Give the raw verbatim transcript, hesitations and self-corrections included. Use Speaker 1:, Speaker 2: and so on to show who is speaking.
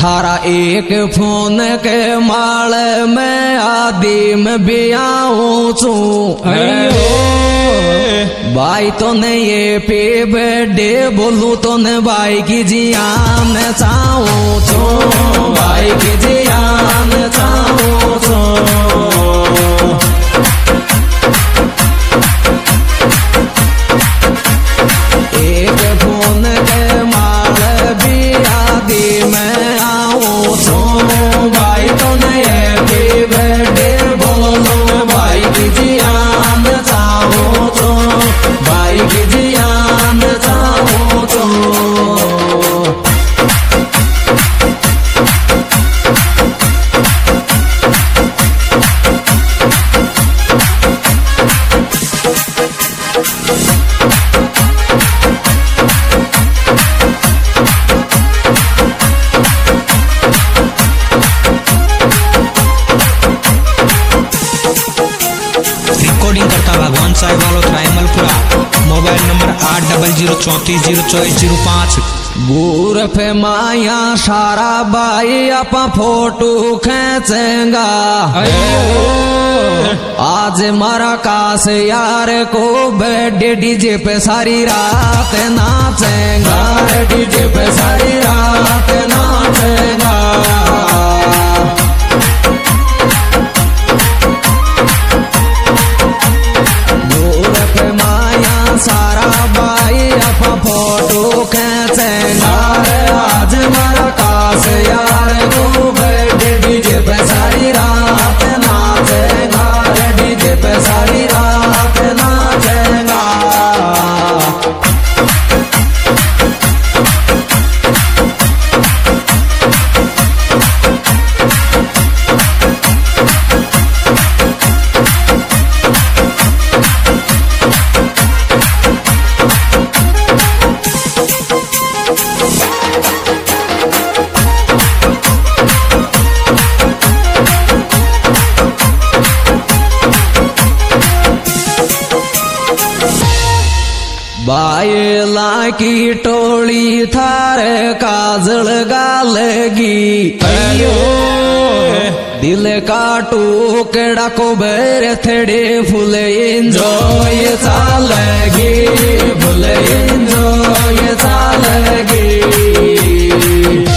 Speaker 1: थारा एक फोन के माल में आदि में भी आऊं चू भाई तो ने ये पे बर्थडे बोलू तो ने भाई की जियान चाहूं चू भाई की जियान चाहूं चू एक फोन के माल भी आदि में आऊं चू भाई तो ने ये पे बर्थडे बोलू भाई की जियान चाहूं चू भाई की जियान चाहूं चू
Speaker 2: रिकॉर्डिंग करता भगवान साहिब वालों रायमलपुरा। मोबाइल नंबर आठ डबल जीरो चौंतीस जीरो चौबीस जीरो पाँच।
Speaker 1: बूरफ माया सारा बाई आपा फोटो खींचेगा आज मारा काश यार को बर्थडे डीजे पे सारी रात नाचेगा डीजे पे सारी रात नाचेगा सारा बाई अपा फोटो खींचेगा आज मारा काश यार को बर्थडे डीजे पे सारी रात नाचेगा डीजे पे सारी रात नाचेगा बायला की टोली थारे काजल गालगी अयो दिल का टुकड़ा को बेर थेड़े फुल एंजॉय चालेगी फुल एंजॉय चालेगी।